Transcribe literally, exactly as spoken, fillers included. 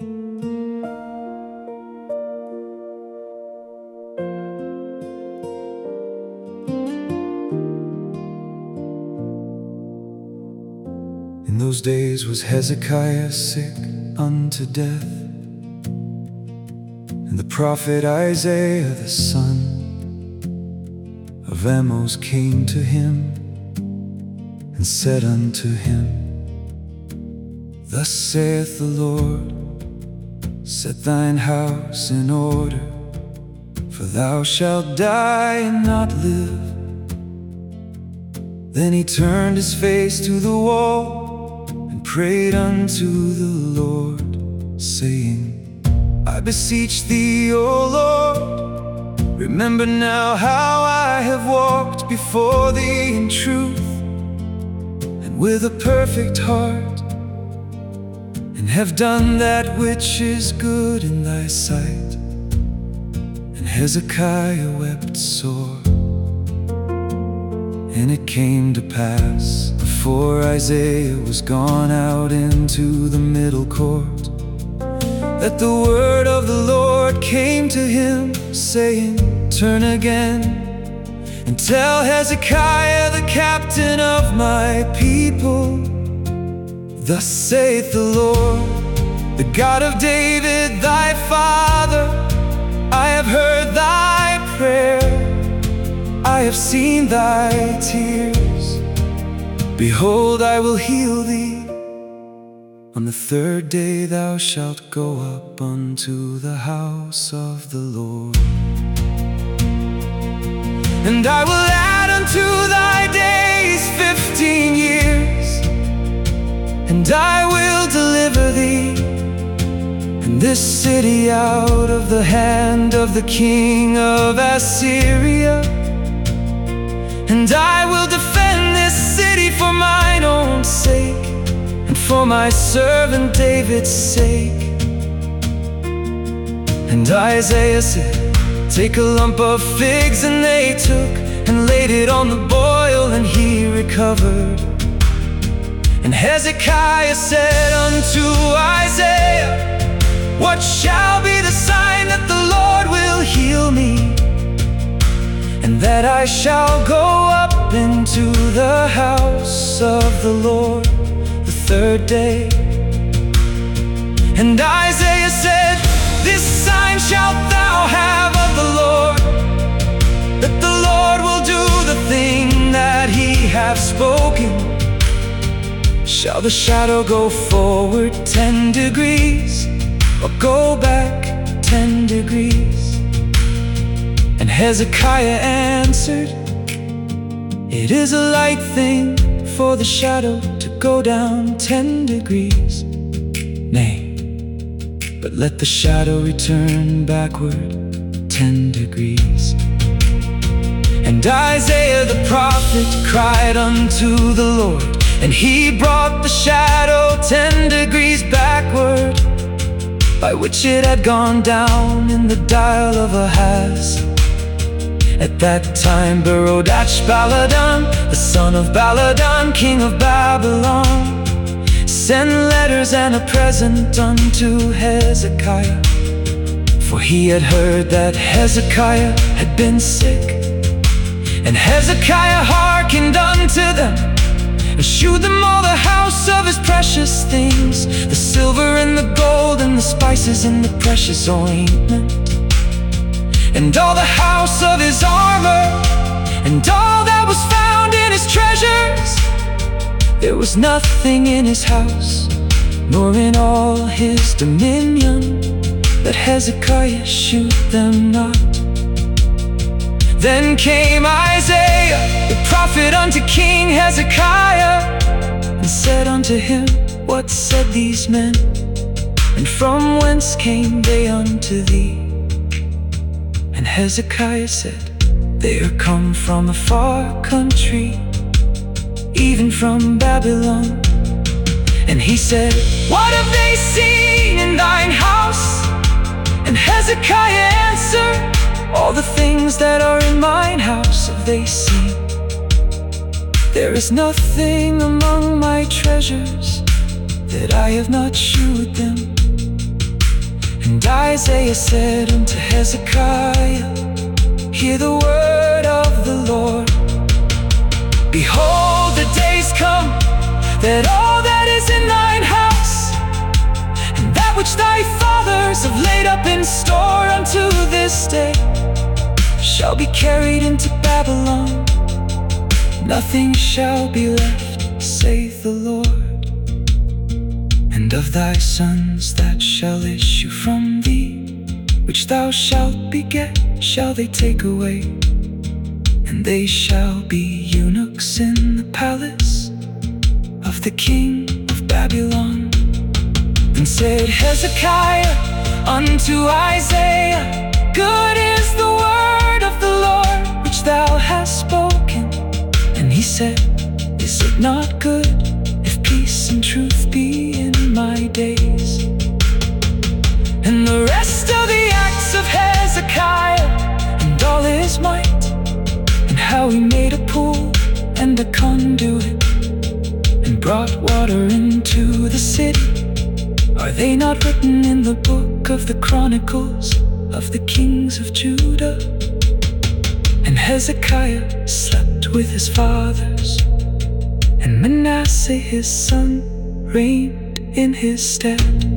In those days was Hezekiah sick unto death, and the prophet Isaiah the son of Amoz came to him and said unto him, Thus saith the Lord, set thine house in order, for thou shalt die and not live. Then he turned his face to the wall and prayed unto the Lord, saying, I beseech thee, O Lord, remember now how I have walked before thee in truth and with a perfect heart, and have done that which is good in thy sight. And Hezekiah wept sore. And it came to pass, before Isaiah was gone out into the middle court, that the word of the Lord came to him, saying, Turn again, and tell Hezekiah the captain of my people, Thus saith the Lord, the God of David thy father, I have heard thy prayer, I have seen thy tears. Behold, I will heal thee. On the third day thou shalt go up unto the house of the Lord. And I will add unto thy days fifteen years, and I will deliver thee and this city out of the hand of the king of Assyria. And I will defend this city for mine own sake, and for my servant David's sake. And Isaiah said, Take a lump of figs, and they took and laid it on the boil, and he recovered. And Hezekiah said unto Isaiah, What shall be the sign that the Lord will heal me, and that I shall go up into the house of the Lord the third day? And Isaiah said, This sign shalt thou have of the Lord, that the Lord will do the thing that he hath spoken. Shall the shadow go forward ten degrees, or go back ten degrees? And Hezekiah answered, It is a light thing for the shadow to go down ten degrees. Nay, but let the shadow return backward ten degrees. And Isaiah the prophet cried unto the Lord, and he brought the shadow ten degrees backward, by which it had gone down in the dial of Ahaz. At that time Berodach-Baladan, the son of Baladan, king of Babylon, sent letters and a present unto Hezekiah. For he had heard that Hezekiah had been sick. And Hezekiah hearkened unto them, and shewed them all the house of his precious things, the silver and the gold, and the spices and the precious ointment, and all the house of his armor, and all that was found in his treasures. There was nothing in his house, nor in all his dominion, that Hezekiah shewed them not. Then came Isaiah the prophet unto King Hezekiah, and said unto him, What said these men, and from whence came they unto thee? And Hezekiah said, They are come from a far country, even from Babylon. And he said, What have they seen in thine house? And Hezekiah answered, All the things that are in mine house have they seen. There is nothing among my treasures that I have not shewed them. And Isaiah said unto Hezekiah, hear the word of the Lord. Behold, the days come, that all that is in thine house, and that which thy fathers have laid up in store unto this day, shall be carried into Babylon. Nothing shall be left, saith the Lord. And of thy sons that shall issue from thee, which thou shalt beget, shall they take away, and they shall be eunuchs in the palace of the king of Babylon. Then said Hezekiah unto Isaiah, good is the word of the Lord which thou hast spoken. And he said, is it not good if peace and truth be in my days? And the rest of the acts of Hezekiah, and all his might, and how he made a pool and a conduit, and brought water into the city, are they not written in the book of the Chronicles of the kings of Judah? And Hezekiah slept with his fathers, and Manasseh his son reigned in his stead.